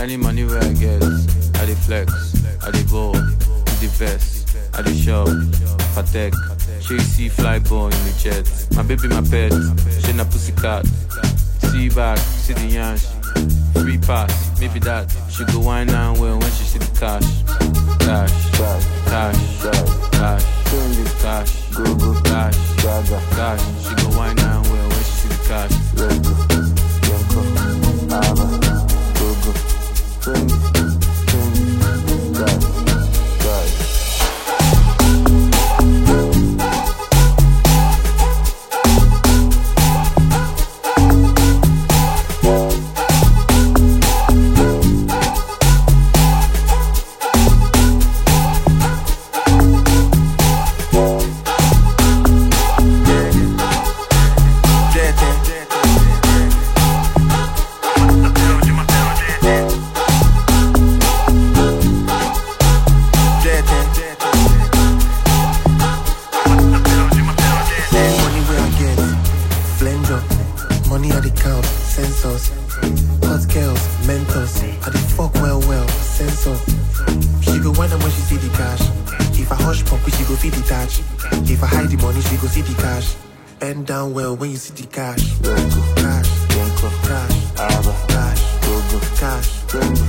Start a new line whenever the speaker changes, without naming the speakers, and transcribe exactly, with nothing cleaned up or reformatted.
Any money where I get, I dey flex, I dey ball, the vest, I dey shop, Patek, she see fly ball in the jet. My baby, my pet, she na pussycat. See back, see the yansh, free pass, maybe that. She go wine and well when she see the cash. Cash, cash, cash, cash, cash, go go, cash, cash. She go wine and well when she see the cash. Let's go, Yanko, Ava, go go, trendy, trendy, cash, cash. Bend down well when you see the cash. Cash, cash, cash, cash, go go, cash,